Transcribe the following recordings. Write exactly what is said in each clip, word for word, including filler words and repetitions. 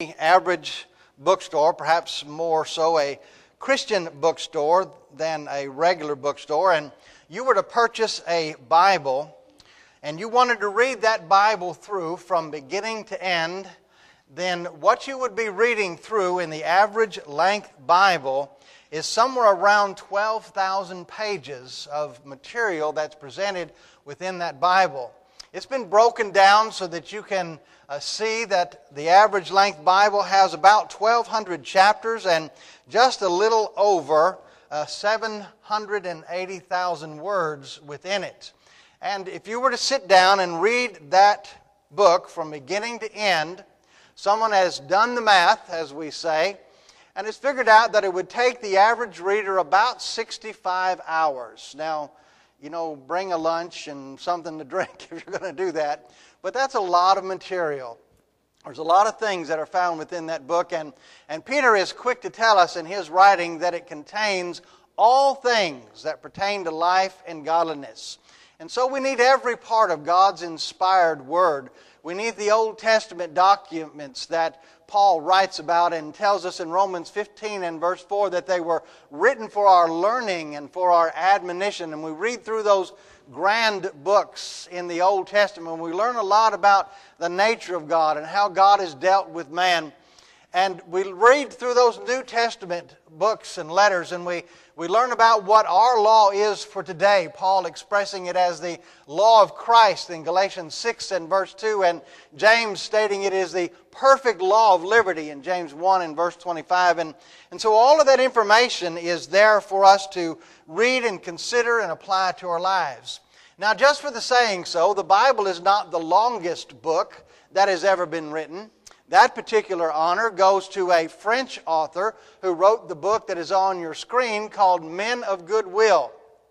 Average bookstore, perhaps more so a Christian bookstore than a regular bookstore, and you were to purchase a Bible, and you wanted to read that Bible through from beginning to end, then what you would be reading through in the average length Bible is somewhere around twelve thousand pages of material that's presented within that Bible. It's been broken down so that you can uh, see that the average length Bible has about twelve hundred chapters and just a little over uh, seven hundred eighty thousand words within it. And if you were to sit down and read that book from beginning to end, someone has done the math, as we say, and has figured out that it would take the average reader about sixty-five hours. Now, you know, bring a lunch and something to drink if you're going to do that. But that's a lot of material. There's a lot of things that are found within that book. And, and Peter is quick to tell us in his writing that it contains all things that pertain to life and godliness. And so we need every part of God's inspired Word. We need the Old Testament documents that Paul writes about and tells us in Romans fifteen and verse four that they were written for our learning and for our admonition. And we read through those grand books in the Old Testament. We learn a lot about the nature of God and how God has dealt with man. And we read through those New Testament books and letters, and we, we learn about what our law is for today. Paul expressing it as the law of Christ in Galatians six and verse two, and James stating it is the perfect law of liberty in James one and verse twenty-five. And, and so all of that information is there for us to read and consider and apply to our lives. Now, just for the saying so, the Bible is not the longest book that has ever been written. That particular honor goes to a French author who wrote the book that is on your screen called Men of Good Will.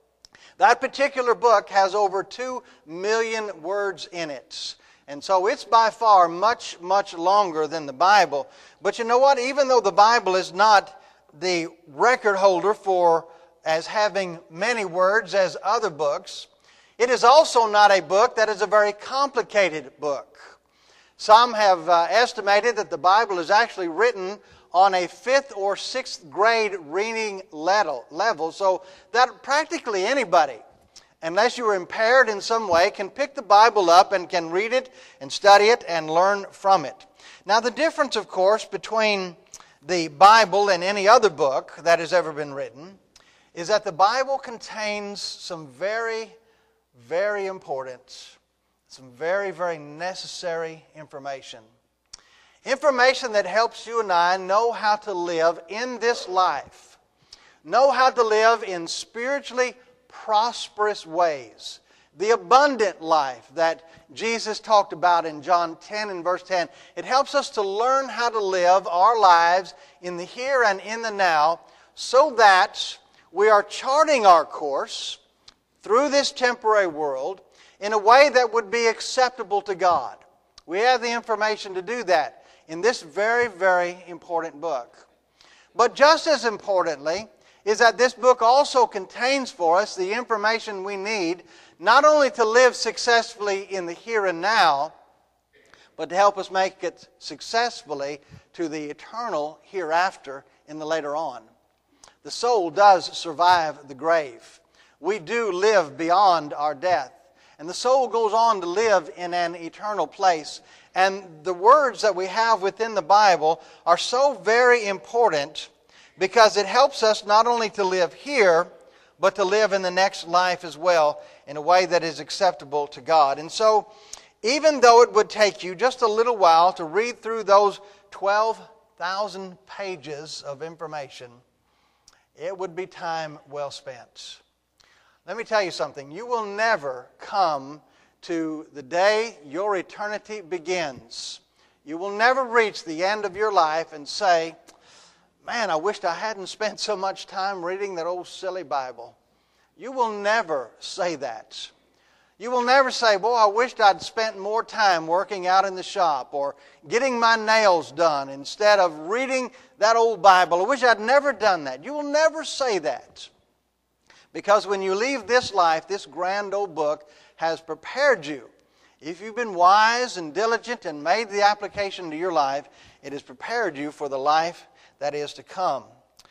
That particular book has over two million words in it. And so it's by far much, much longer than the Bible. But you know what? Even though the Bible is not the record holder for as having many words as other books, it is also not a book that is a very complicated book. Some have uh, estimated that the Bible is actually written on a fifth or sixth grade reading level, level, so that practically anybody, unless you are impaired in some way, can pick the Bible up and can read it and study it and learn from it. Now, the difference, of course, between the Bible and any other book that has ever been written is that the Bible contains some very, very important Some very, very necessary information. Information that helps you and I know how to live in this life. Know how to live in spiritually prosperous ways. The abundant life that Jesus talked about in John ten and verse ten. It helps us to learn how to live our lives in the here and in the now so that we are charting our course through this temporary world in a way that would be acceptable to God. We have the information to do that in this very, very important book. But just as importantly is that this book also contains for us the information we need not only to live successfully in the here and now, but to help us make it successfully to the eternal hereafter in the later on. The soul does survive the grave. We do live beyond our death. And the soul goes on to live in an eternal place. And the words that we have within the Bible are so very important because it helps us not only to live here, but to live in the next life as well in a way that is acceptable to God. And so, even though it would take you just a little while to read through those twelve thousand pages of information, it would be time well spent. Let me tell you something. You will never come to the day your eternity begins. You will never reach the end of your life and say, man, I wished I hadn't spent so much time reading that old silly Bible. You will never say that. You will never say, boy, I wished I'd spent more time working out in the shop or getting my nails done instead of reading that old Bible. I wish I'd never done that. You will never say that. Because when you leave this life, this grand old book has prepared you. If you've been wise and diligent and made the application to your life, It has prepared you for the life that is to come.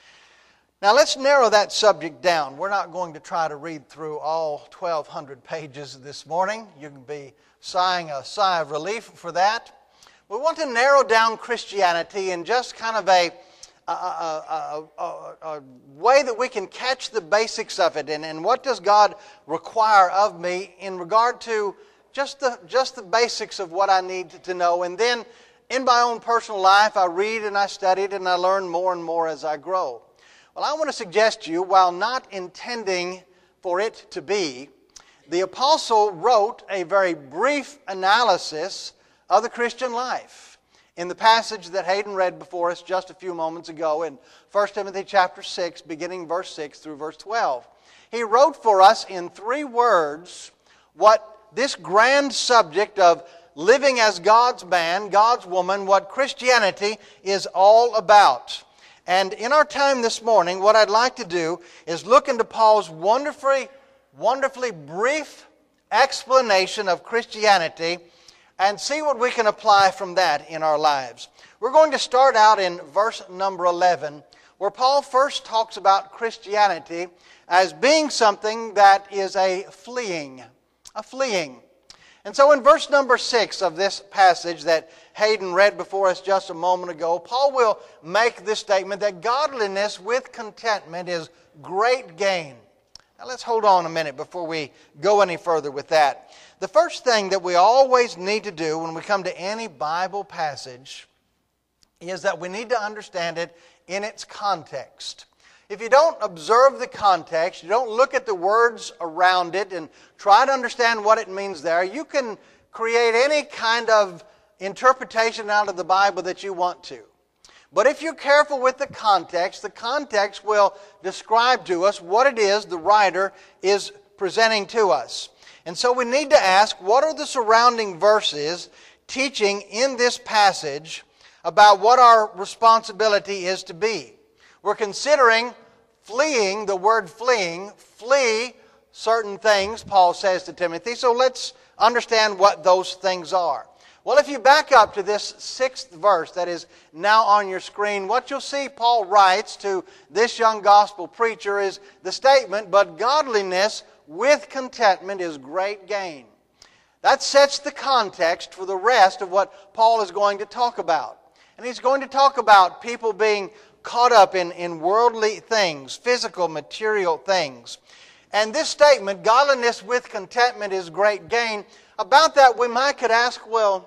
Now let's narrow that subject down. We're not going to try to read through all twelve hundred pages this morning. You can be sighing a sigh of relief for that. We want to narrow down Christianity in just kind of a, a, a, a, a, a way that we can catch the basics of it. And, and what does God require of me in regard to just the, just the basics of what I need to know. And then in my own personal life, I read and I study it and I learn more and more as I grow. Well, I want to suggest to you, while not intending for it to be, the apostle wrote a very brief analysis of the Christian life in the passage that Hayden read before us just a few moments ago in First Timothy chapter six, beginning verse six through verse twelve. He wrote for us in three words what this grand subject of living as God's man, God's woman, what Christianity is all about. And in our time this morning, what I'd like to do is look into Paul's wonderfully, wonderfully brief explanation of Christianity and see what we can apply from that in our lives. We're going to start out in verse number eleven, where Paul first talks about Christianity as being something that is a fleeing, a fleeing. And so in verse number six of this passage that Hayden read before us just a moment ago, Paul will make this statement that godliness with contentment is great gain. Now let's hold on a minute before we go any further with that. The first thing that we always need to do when we come to any Bible passage is that we need to understand it in its context. If you don't observe the context, you don't look at the words around it and try to understand what it means there, you can create any kind of interpretation out of the Bible that you want to. But if you're careful with the context, the context will describe to us what it is the writer is presenting to us. And so we need to ask, what are the surrounding verses teaching in this passage about what our responsibility is to be? We're considering fleeing, the word fleeing, flee certain things, Paul says to Timothy. So let's understand what those things are. Well, if you back up to this sixth verse that is now on your screen, what you'll see Paul writes to this young gospel preacher is the statement, "But godliness with contentment is great gain." That sets the context for the rest of what Paul is going to talk about. And he's going to talk about people being caught up in, in worldly things, physical, material things. And this statement, godliness with contentment is great gain, about that we might could ask, well,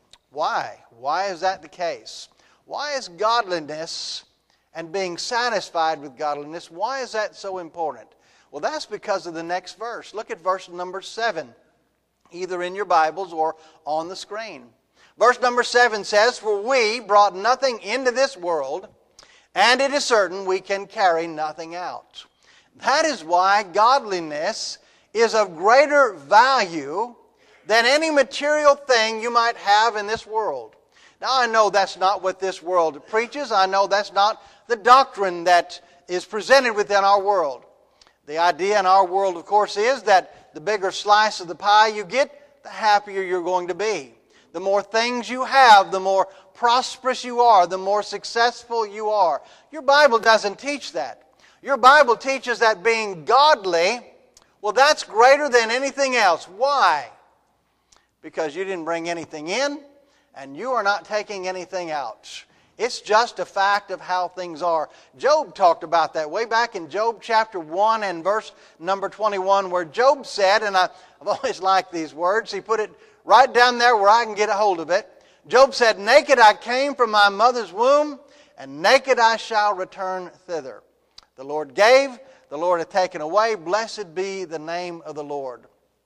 why? Why is that the case? Why is godliness and being satisfied with godliness, why is that so important? Well, that's because of the next verse. Look at verse number seven, either in your Bibles or on the screen. Verse number seven says, "For we brought nothing into this world, and it is certain we can carry nothing out." That is why godliness is of greater value than any material thing you might have in this world. Now, I know that's not what this world preaches. I know that's not the doctrine that is presented within our world. The idea in our world, of course, is that the bigger slice of the pie you get, the happier you're going to be. The more things you have, the more prosperous you are, the more successful you are. Your Bible doesn't teach that. Your Bible teaches that being godly, well, that's greater than anything else. Why? Because you didn't bring anything in, and you are not taking anything out. It's just a fact of how things are. Job talked about that way back in Job chapter one and verse number twenty-one, where Job said, and I, I've always liked these words, he put it right down there where I can get a hold of it. Job said, "Naked I came from my mother's womb, and naked I shall return thither. The Lord gave, the Lord hath taken away. Blessed be the name of the Lord."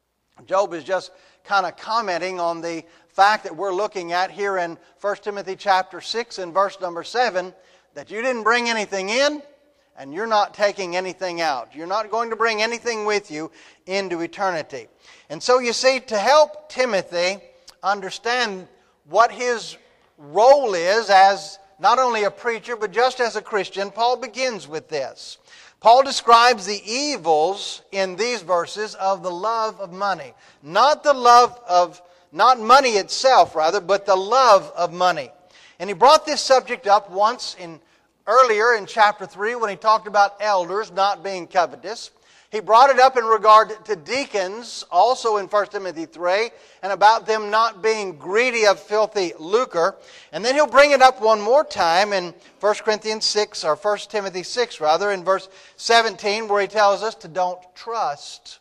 Job is just kind of commenting on the fact that we're looking at here in First Timothy chapter six and verse number seven, that you didn't bring anything in and you're not taking anything out. You're not going to bring anything with you into eternity. And so you see, to help Timothy understand what his role is as not only a preacher but just as a Christian, Paul begins with this. Paul describes the evils in these verses of the love of money. Not the love of, not money itself rather, but the love of money. And he brought this subject up once in earlier in chapter three when he talked about elders not being covetous. He brought it up in regard to deacons, also in First Timothy three, and about them not being greedy of filthy lucre. And then he'll bring it up one more time in First Corinthians six, or First Timothy six rather, in verse seventeen, where he tells us to don't trust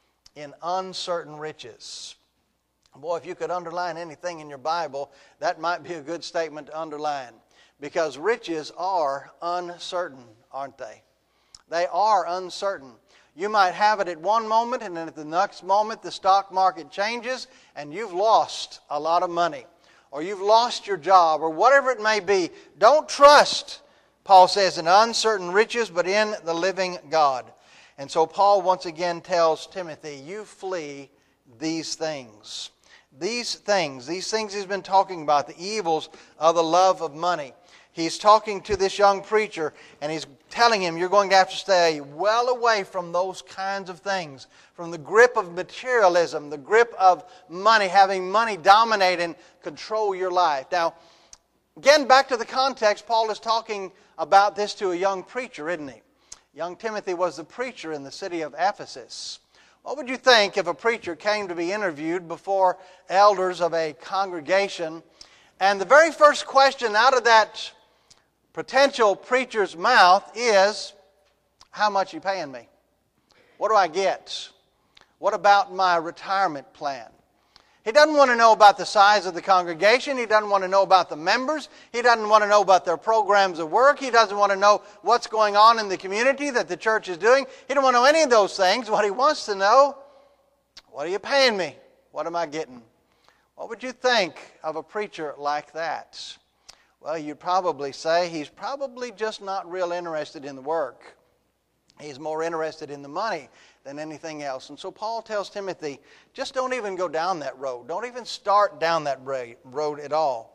in uncertain riches. Boy, if you could underline anything in your Bible, that might be a good statement to underline. Because riches are uncertain, aren't they? They are uncertain. You might have it at one moment, and then at the next moment the stock market changes, and you've lost a lot of money. Or you've lost your job, or whatever it may be. Don't trust, Paul says, in uncertain riches, but in the living God. And so Paul once again tells Timothy, you flee these things. These things, these things he's been talking about, the evils of the love of money. He's talking to this young preacher, and he's telling him you're going to have to stay well away from those kinds of things, from the grip of materialism, the grip of money, having money dominate and control your life. Now, again, back to the context, Paul is talking about this to a young preacher, isn't he? Young Timothy was the preacher in the city of Ephesus. What would you think if a preacher came to be interviewed before elders of a congregation, and the very first question out of that potential preacher's mouth is, how much are you paying me? What do I get? What about my retirement plan? He doesn't want to know about the size of the congregation. He doesn't want to know about the members. He doesn't want to know about their programs of work. He doesn't want to know what's going on in the community that the church is doing. He doesn't want to know any of those things. What he wants to know, what are you paying me? What am I getting? What would you think of a preacher like that? Well, you'd probably say he's probably just not real interested in the work. He's more interested in the money than anything else. And so Paul tells Timothy, just don't even go down that road. Don't even start down that road at all.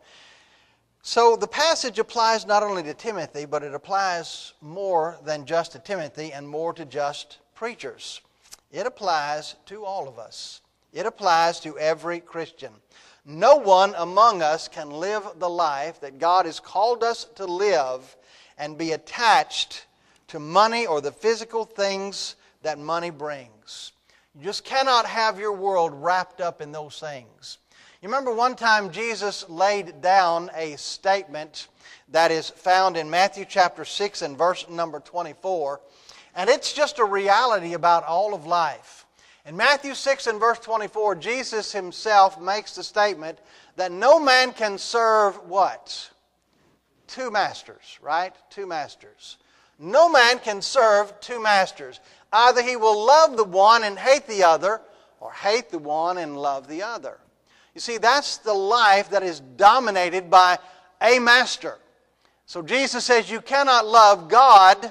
So the passage applies not only to Timothy, but it applies more than just to Timothy and more to just preachers. It applies to all of us. It applies to every Christian. No one among us can live the life that God has called us to live and be attached to money or the physical things that money brings. You just cannot have your world wrapped up in those things. You remember one time Jesus laid down a statement that is found in Matthew chapter six and verse number twenty-four, and it's just a reality about all of life. In Matthew six and verse twenty-four, Jesus himself makes the statement that no man can serve what? Two masters, right? Two masters. No man can serve two masters. Either he will love the one and hate the other, or hate the one and love the other. You see, that's the life that is dominated by a master. So Jesus says you cannot love God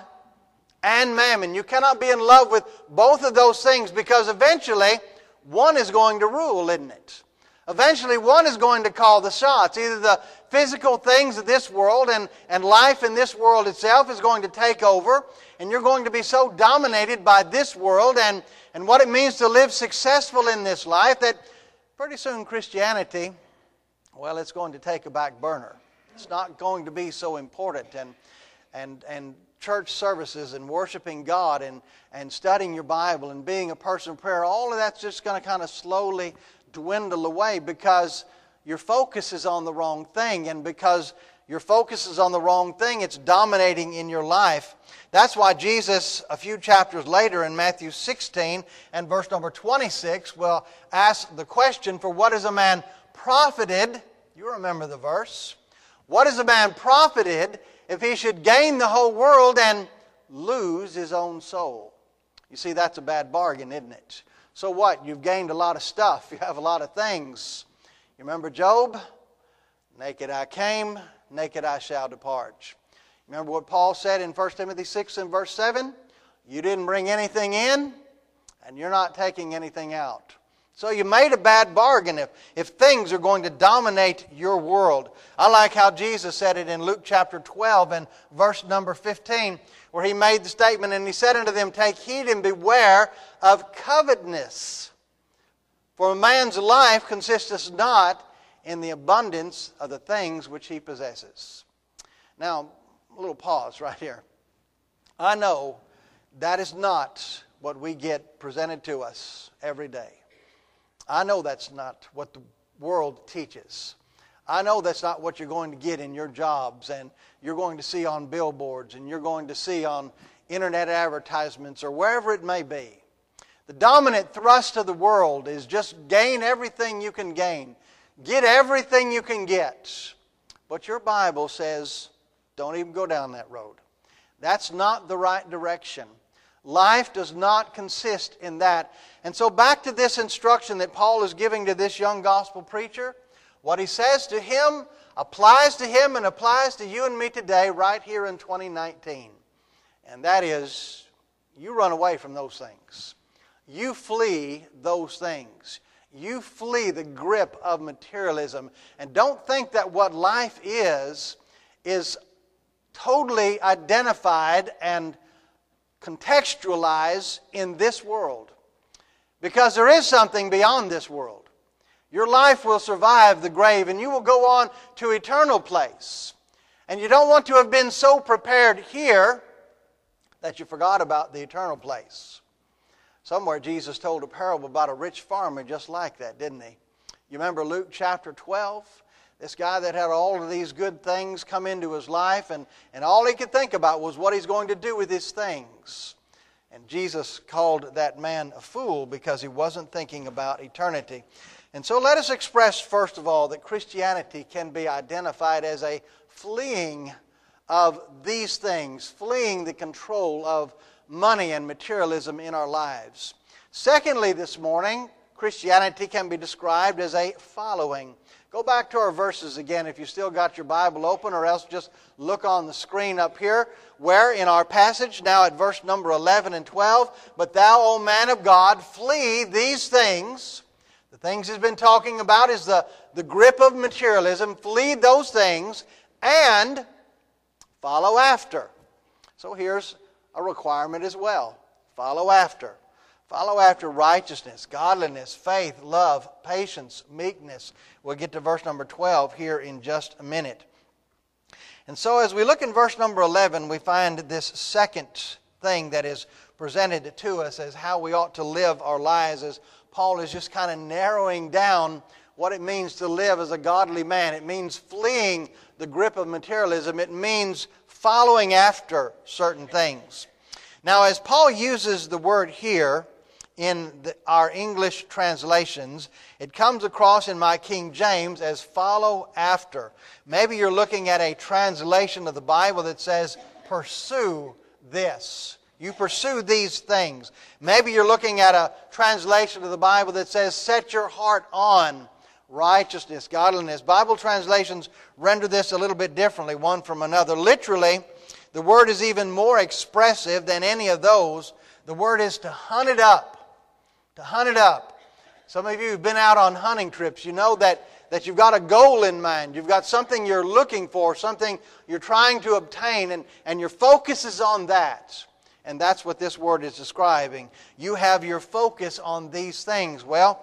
and mammon. You cannot be in love with both of those things, because eventually one is going to rule, isn't it? Eventually one is going to call the shots. Either the physical things of this world and, and life in this world itself is going to take over, and you're going to be so dominated by this world and, and what it means to live successful in this life that pretty soon Christianity, well, it's going to take a back burner. It's not going to be so important. And, and, and church services and worshiping God and, and studying your Bible and being a person of prayer, all of that's just going to kind of slowly dwindle away, because your focus is on the wrong thing, and because your focus is on the wrong thing, it's dominating in your life. That's why Jesus, a few chapters later in Matthew sixteen and verse number twenty-six, will ask the question, for what is a man profited? You remember the verse. What is a man profited if he should gain the whole world and lose his own soul? You see, that's a bad bargain, isn't it? So what? You've gained a lot of stuff. You have a lot of things. You remember Job? Naked I came, naked I shall depart. Remember what Paul said in First Timothy six and verse seven? You didn't bring anything in, and you're not taking anything out. So you made a bad bargain if, if things are going to dominate your world. I like how Jesus said it in Luke chapter twelve and verse number fifteen, where he made the statement, and he said unto them, take heed and beware of covetousness. For a man's life consisteth not in the abundance of the things which he possesses. Now, a little pause right here. I know that is not what we get presented to us every day. I know that's not what the world teaches. I know that's not what you're going to get in your jobs and you're going to see on billboards and you're going to see on internet advertisements or wherever it may be. The dominant thrust of the world is just gain everything you can gain. Get everything you can get. But your Bible says, don't even go down that road. That's not the right direction. Life does not consist in that. And so back to this instruction that Paul is giving to this young gospel preacher. What he says to him applies to him and applies to you and me today right here in twenty nineteen. And that is, you run away from those things. You flee those things. You flee the grip of materialism. And don't think that what life is, is totally identified and contextualized in this world. Because there is something beyond this world. Your life will survive the grave and you will go on to eternal place. And you don't want to have been so prepared here that you forgot about the eternal place. Somewhere Jesus told a parable about a rich farmer just like that, didn't he? You remember Luke chapter twelve? This guy that had all of these good things come into his life, and, and all he could think about was what he's going to do with his things. And Jesus called that man a fool because he wasn't thinking about eternity. And so let us express, first of all, that Christianity can be identified as a fleeing of these things, fleeing the control of money and materialism in our lives. Secondly, this morning, Christianity can be described as a following. Go back to our verses again if you still got your Bible open, or else just look on the screen up here, where in our passage, now at verse number eleven and twelve, "But thou, O man of God, flee these things." The things he's been talking about is the, the grip of materialism. Flee those things and follow after. So here's a requirement as well. Follow after. Follow after righteousness, godliness, faith, love, patience, meekness. We'll get to verse number twelve here in just a minute. And so as we look in verse number eleven, we find this second thing that is presented to us as how we ought to live our lives, as Paul is just kind of narrowing down what it means to live as a godly man. It means fleeing the grip of materialism. It means following after certain things. Now, as Paul uses the word here in the, our English translations, it comes across in my King James as follow after. Maybe you're looking at a translation of the Bible that says pursue this. You pursue these things. Maybe you're looking at a translation of the Bible that says set your heart on righteousness, godliness. Bible translations render this a little bit differently, one from another. Literally, the word is even more expressive than any of those. The word is to hunt it up. To hunt it up. Some of you have been out on hunting trips. You know that, that you've got a goal in mind. You've got something you're looking for, something you're trying to obtain, and, and your focus is on that. And that's what this word is describing. You have your focus on these things. Well,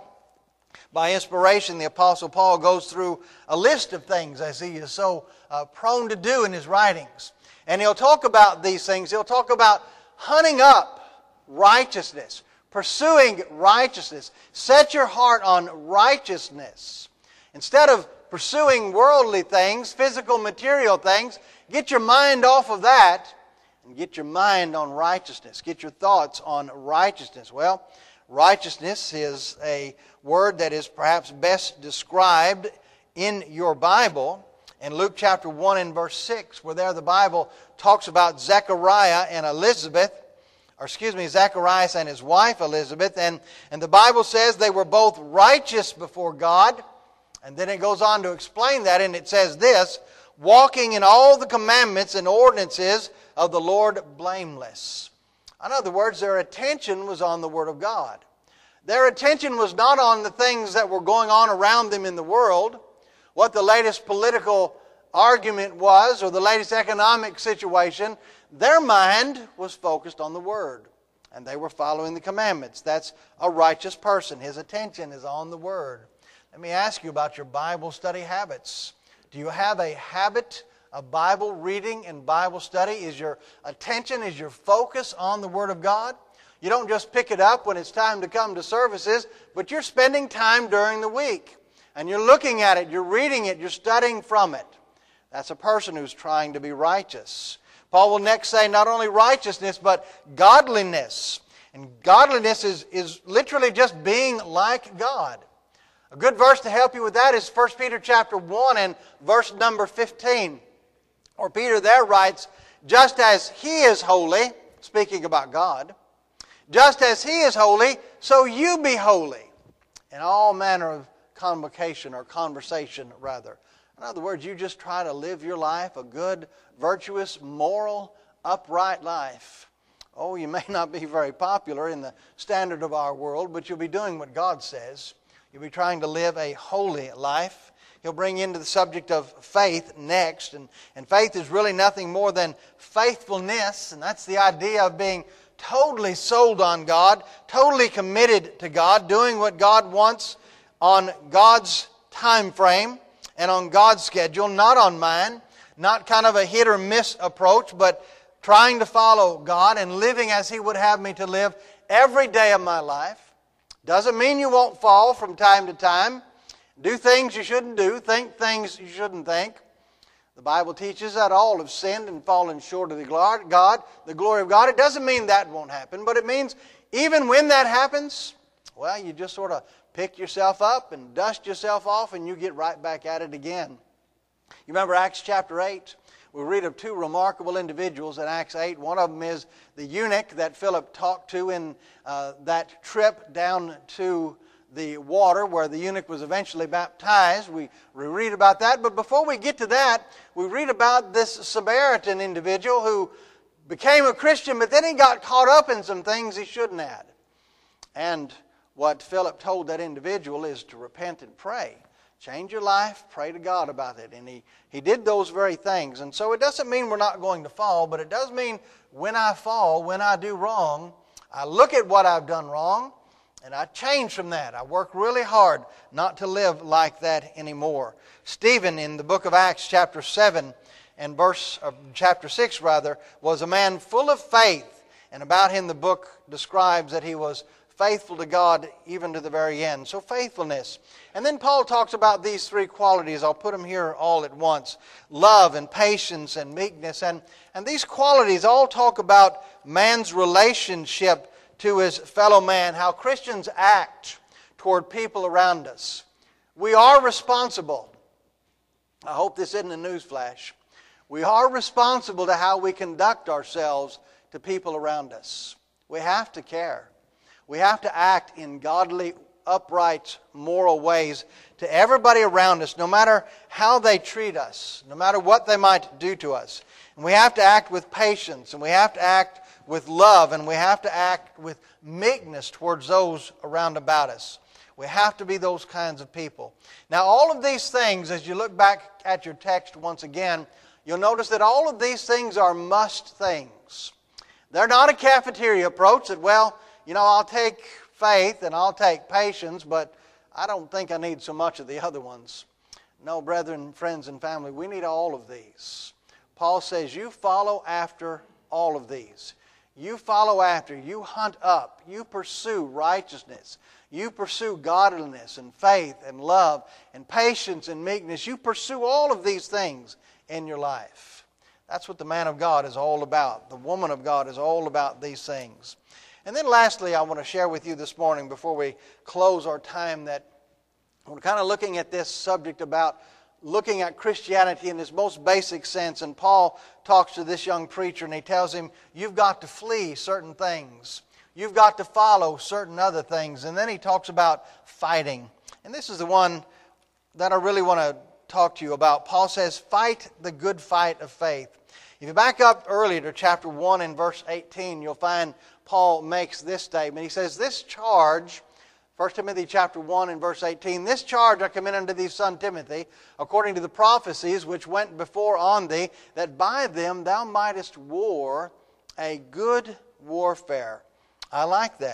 by inspiration, the Apostle Paul goes through a list of things, as he is so uh, prone to do in his writings. And he'll talk about these things. He'll talk about hunting up righteousness, pursuing righteousness. Set your heart on righteousness. Instead of pursuing worldly things, physical, material things, get your mind off of that and get your mind on righteousness. Get your thoughts on righteousness. Well, righteousness is a word that is perhaps best described in your Bible. In Luke chapter one and verse six, where there the Bible talks about Zechariah and Elizabeth, or excuse me, Zacharias and his wife Elizabeth, and, and the Bible says they were both righteous before God. And then it goes on to explain that, and it says this, walking in all the commandments and ordinances of the Lord blameless. In other words, their attention was on the Word of God. Their attention was not on the things that were going on around them in the world, what the latest political argument was or the latest economic situation. Their mind was focused on the Word, and they were following the commandments. That's a righteous person. His attention is on the Word. Let me ask you about your Bible study habits. Do you have a habit of Bible reading and Bible study? Is your attention, is your focus on the Word of God? You don't just pick it up when it's time to come to services, but you're spending time during the week. And you're looking at it, you're reading it, you're studying from it. That's a person who's trying to be righteous. Paul will next say not only righteousness, but godliness. And godliness is, is literally just being like God. A good verse to help you with that is First Peter chapter one and verse number fifteen. Or Peter there writes, just as He is holy, speaking about God, just as He is holy, so you be holy in all manner of convocation or conversation rather. In other words, you just try to live your life a good, virtuous, moral, upright life. Oh, you may not be very popular in the standard of our world, but you'll be doing what God says. You'll be trying to live a holy life. He'll bring you into the subject of faith next. And, and faith is really nothing more than faithfulness. And that's the idea of being totally sold on God, totally committed to God, doing what God wants on God's time frame and on God's schedule, not on mine. Not kind of a hit or miss approach, but trying to follow God and living as He would have me to live every day of my life. Doesn't mean you won't fall from time to time. Do things you shouldn't do. Think things you shouldn't think. The Bible teaches that all have sinned and fallen short of the glory of God, the glory of God. It doesn't mean that won't happen, but it means even when that happens, well, you just sort of pick yourself up and dust yourself off and you get right back at it again. You remember Acts chapter eight? We read of two remarkable individuals in Acts eight. One of them is the eunuch that Philip talked to in uh, that trip down to the water where the eunuch was eventually baptized. We, we read about that. But before we get to that, we read about this Samaritan individual who became a Christian, but then he got caught up in some things he shouldn't have. And what Philip told that individual is to repent and pray. Change your life, pray to God about it. And he, he did those very things. And so it doesn't mean we're not going to fall, but it does mean when I fall, when I do wrong, I look at what I've done wrong, and I change from that. I work really hard not to live like that anymore. Stephen, in the book of Acts, chapter seven, and verse, uh, chapter six rather, was a man full of faith. And about him the book describes that he was faithful to God even to the very end. So faithfulness. And then Paul talks about these three qualities. I'll put them here all at once. Love and patience and meekness. And, and these qualities all talk about man's relationship to his fellow man, how Christians act toward people around us. We are responsible. I hope this isn't a newsflash. We are responsible to how we conduct ourselves to people around us. We have to care. We have to act in godly, upright, moral ways to everybody around us, no matter how they treat us, no matter what they might do to us. And we have to act with patience, and we have to act with love, and we have to act with meekness towards those around about us. We have to be those kinds of people. Now, all of these things, as you look back at your text once again, you'll notice that all of these things are must things. They're not a cafeteria approach that, well, you know, I'll take faith and I'll take patience, but I don't think I need so much of the other ones. No, brethren, friends, and family, we need all of these. Paul says, you follow after all of these. You follow after, you hunt up, you pursue righteousness. You pursue godliness and faith and love and patience and meekness. You pursue all of these things in your life. That's what the man of God is all about. The woman of God is all about these things. And then lastly, I want to share with you this morning before we close our time that we're kind of looking at this subject about looking at Christianity in its most basic sense. And Paul talks to this young preacher and he tells him, you've got to flee certain things. You've got to follow certain other things. And then he talks about fighting. And this is the one that I really want to talk to you about. Paul says, fight the good fight of faith. If you back up earlier to chapter one and verse eighteen, you'll find Paul makes this statement. He says, this charge, First Timothy chapter one and verse eighteen, this charge I commend unto thee, son Timothy, according to the prophecies which went before on thee, that by them thou mightest war a good warfare. I like that.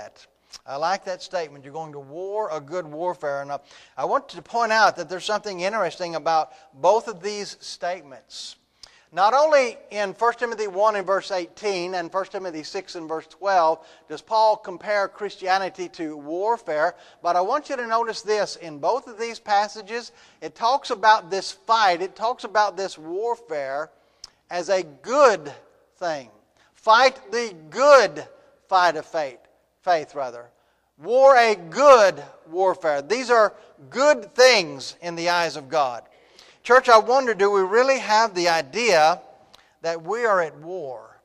I like that statement. You're going to war a good warfare. And I want to point out that there's something interesting about both of these statements. Not only in First Timothy one and verse eighteen and First Timothy six and verse twelve does Paul compare Christianity to warfare, but I want you to notice this. In both of these passages, it talks about this fight, it talks about this warfare as a good thing. Fight the good fight of faith, faith rather. War a good warfare. These are good things in the eyes of God. Church, I wonder, do we really have the idea that we are at war?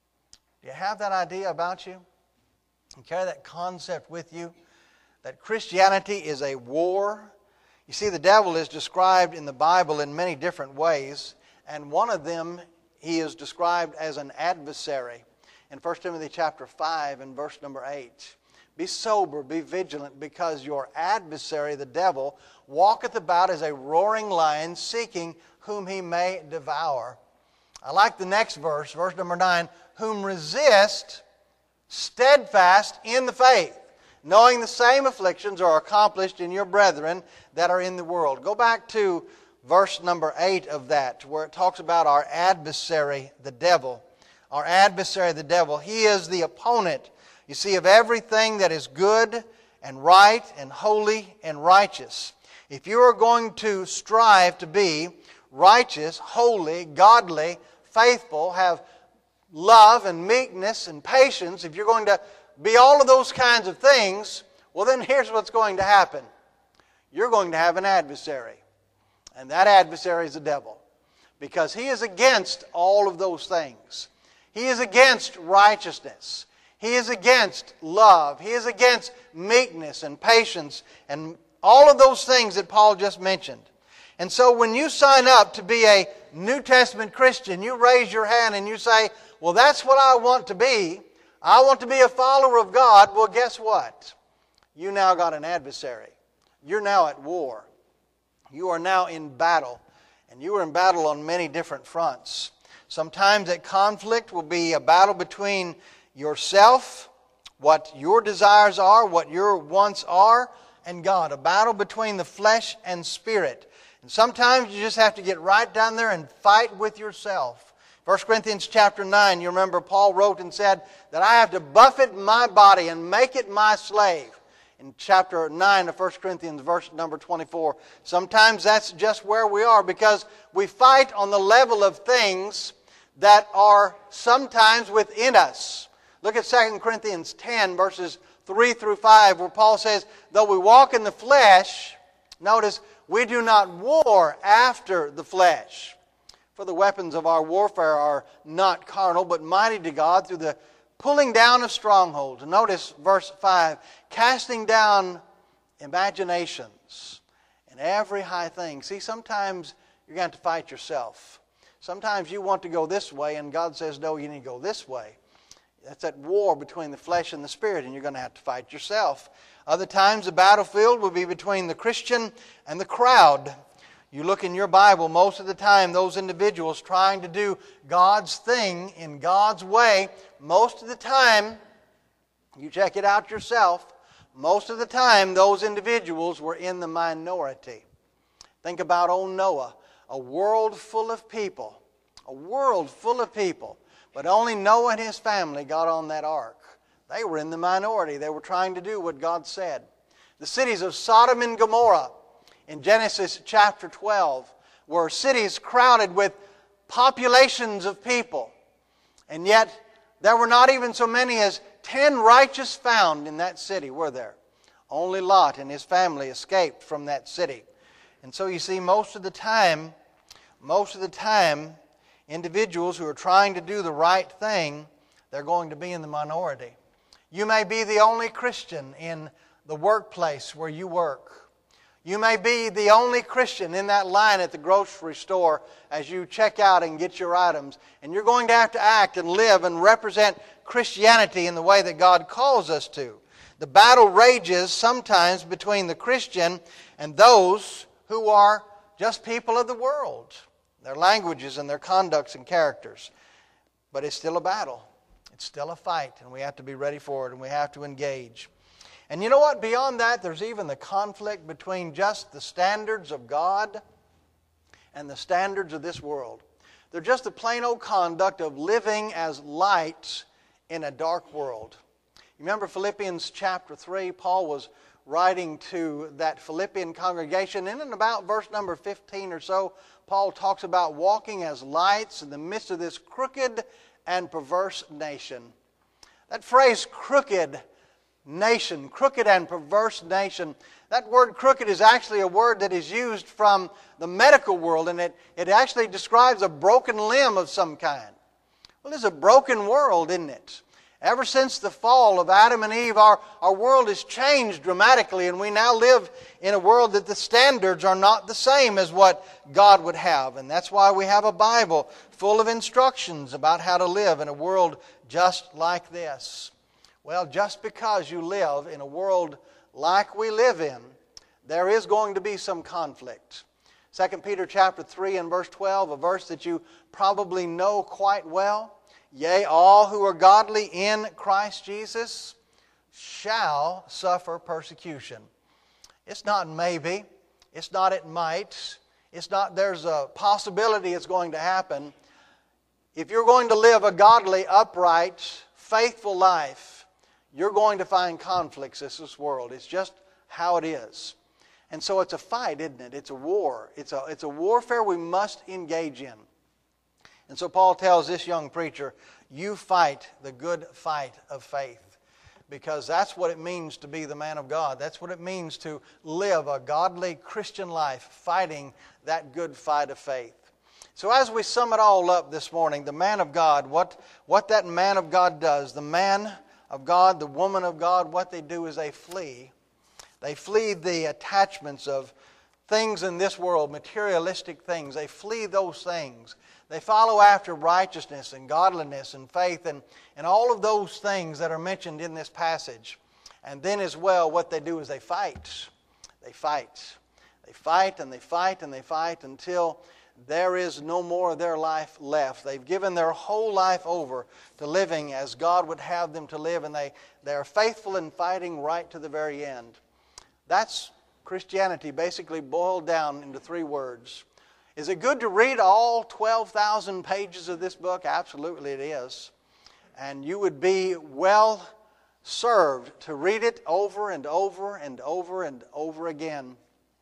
Do you have that idea about you? You carry that concept with you? That Christianity is a war? You see, the devil is described in the Bible in many different ways, and one of them, he is described as an adversary. In First Timothy chapter five and verse number eight. Be sober, be vigilant, because your adversary, the devil, walketh about as a roaring lion, seeking whom he may devour. I like the next verse, verse number nine. Whom resist steadfast in the faith, knowing the same afflictions are accomplished in your brethren that are in the world. Go back to verse number eight of that, where it talks about our adversary, the devil. Our adversary, the devil, he is the opponent, you see, of everything that is good and right and holy and righteous. If you are going to strive to be righteous, holy, godly, faithful, have love and meekness and patience, if you're going to be all of those kinds of things, well then here's what's going to happen. You're going to have an adversary. And that adversary is the devil. Because he is against all of those things. He is against righteousness. He is against love. He is against meekness and patience and all of those things that Paul just mentioned. And so when you sign up to be a New Testament Christian, you raise your hand and you say, well, that's what I want to be. I want to be a follower of God. Well, guess what? You now got an adversary. You're now at war. You are now in battle. And you are in battle on many different fronts. Sometimes that conflict will be a battle between yourself, what your desires are, what your wants are, and God. A battle between the flesh and spirit. And sometimes you just have to get right down there and fight with yourself. First Corinthians chapter nine, you remember Paul wrote and said that I have to buffet my body and make it my slave. In chapter nine of First Corinthians, verse number twenty-four. Sometimes that's just where we are because we fight on the level of things that are sometimes within us. Look at Second Corinthians ten, verses three through five, where Paul says, though we walk in the flesh, notice, we do not war after the flesh. For the weapons of our warfare are not carnal, but mighty to God through the pulling down of strongholds. Notice verse five, casting down imaginations and every high thing. See, sometimes you're going to have to fight yourself. Sometimes you want to go this way, and God says, no, you need to go this way. That's that war between the flesh and the spirit, and you're going to have to fight yourself. Other times the battlefield will be between the Christian and the crowd. You look in your Bible, most of the time those individuals trying to do God's thing in God's way, most of the time, you check it out yourself, most of the time those individuals were in the minority. Think about old Noah, a world full of people, a world full of people, but only Noah and his family got on that ark. They were in the minority. They were trying to do what God said. The cities of Sodom and Gomorrah in Genesis chapter twelve were cities crowded with populations of people. And yet there were not even so many as ten righteous found in that city, were there? Only Lot and his family escaped from that city. And so you see, most of the time, most of the time, individuals who are trying to do the right thing, they're going to be in the minority. You may be the only Christian in the workplace where you work. You may be the only Christian in that line at the grocery store as you check out and get your items. And you're going to have to act and live and represent Christianity in the way that God calls us to. The battle rages sometimes between the Christian and those who are just people of the world. Their languages and their conducts and characters. But it's still a battle. It's still a fight, and we have to be ready for it, and we have to engage. And you know what? Beyond that, there's even the conflict between just the standards of God and the standards of this world. They're just the plain old conduct of living as lights in a dark world. You remember Philippians chapter three? Paul was writing to that Philippian congregation, and in about verse number fifteen or so, Paul talks about walking as lights in the midst of this crooked and perverse nation. That phrase, crooked nation, crooked and perverse nation, that word crooked is actually a word that is used from the medical world, and it, it actually describes a broken limb of some kind. Well, it's a broken world, isn't it? Ever since the fall of Adam and Eve, our, our world has changed dramatically, and we now live in a world that the standards are not the same as what God would have. And that's why we have a Bible full of instructions about how to live in a world just like this. Well, just because you live in a world like we live in, there is going to be some conflict. Second Peter chapter three and verse twelve, a verse that you probably know quite well. Yea, all who are godly in Christ Jesus shall suffer persecution. It's not maybe. It's not it might. It's not there's a possibility it's going to happen. If you're going to live a godly, upright, faithful life, you're going to find conflicts in this world. It's just how it is. And so it's a fight, isn't it? It's a war. It's a, it's a warfare we must engage in. And so Paul tells this young preacher, you fight the good fight of faith. Because that's what it means to be the man of God. That's what it means to live a godly Christian life, fighting that good fight of faith. So as we sum it all up this morning, the man of God, what, what that man of God does, the man of God, the woman of God, what they do is they flee. They flee the attachments of things in this world, materialistic things. They flee those things. They follow after righteousness and godliness and faith and, and all of those things that are mentioned in this passage. And then as well, what they do is they fight. They fight. They fight and they fight and they fight until there is no more of their life left. They've given their whole life over to living as God would have them to live, and they, they are faithful in fighting right to the very end. That's Christianity basically boiled down into three words. Is it good to read all twelve thousand pages of this book? Absolutely it is. And you would be well served to read it over and over and over and over again.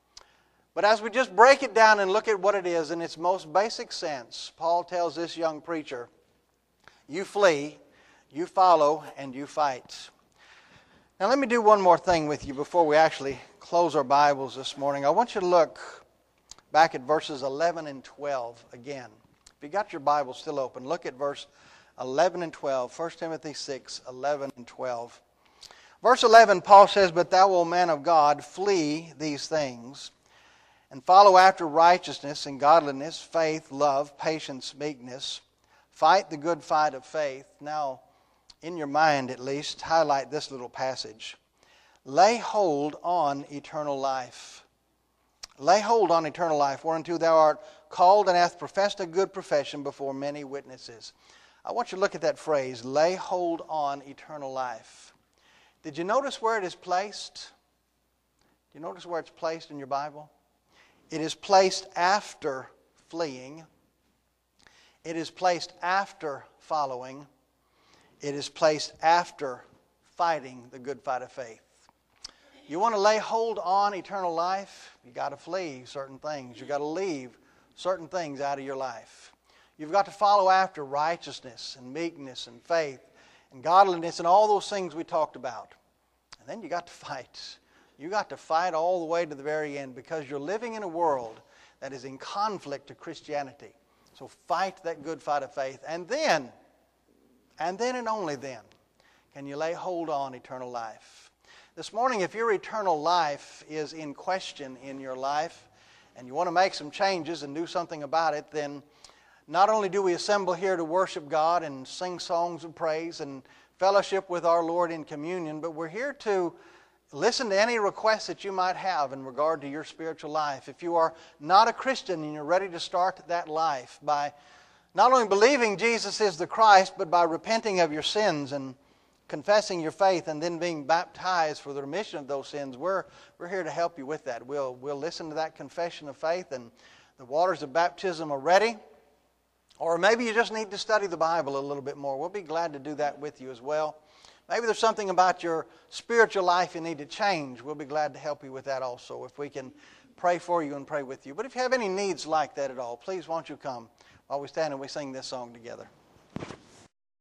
But as we just break it down and look at what it is in its most basic sense, Paul tells this young preacher, you flee, you follow, and you fight. Now let me do one more thing with you before we actually close our Bibles this morning. I want you to look back at verses eleven and twelve again. If you got your Bible still open, look at verse eleven and twelve. First Timothy six, eleven and twelve. Verse eleven, Paul says, but thou, O man of God, flee these things, and follow after righteousness and godliness, faith, love, patience, meekness. Fight the good fight of faith. Now, in your mind at least, highlight this little passage. Lay hold on eternal life. Lay hold on eternal life, whereunto thou art called and hast professed a good profession before many witnesses. I want you to look at that phrase, lay hold on eternal life. Did you notice where it is placed? Do you notice where it's placed in your Bible? It is placed after fleeing. It is placed after following. It is placed after fighting the good fight of faith. You want to lay hold on eternal life, you got to flee certain things. You've got to leave certain things out of your life. You've got to follow after righteousness and meekness and faith and godliness and all those things we talked about. And then you got to fight. You got to fight all the way to the very end because you're living in a world that is in conflict to Christianity. So fight that good fight of faith. And then, and then and only then, can you lay hold on eternal life. This morning, if your eternal life is in question in your life and you want to make some changes and do something about it, then not only do we assemble here to worship God and sing songs of praise and fellowship with our Lord in communion, but we're here to listen to any requests that you might have in regard to your spiritual life. If you are not a Christian and you're ready to start that life by not only believing Jesus is the Christ, but by repenting of your sins and confessing your faith and then being baptized for the remission of those sins, we're, we're here to help you with that. We'll, we'll listen to that confession of faith, and the waters of baptism are ready. Or maybe you just need to study the Bible a little bit more. We'll be glad to do that with you as well. Maybe there's something about your spiritual life you need to change. We'll be glad to help you with that also, if we can pray for you and pray with you. But if you have any needs like that at all, please won't you come while we stand and we sing this song together.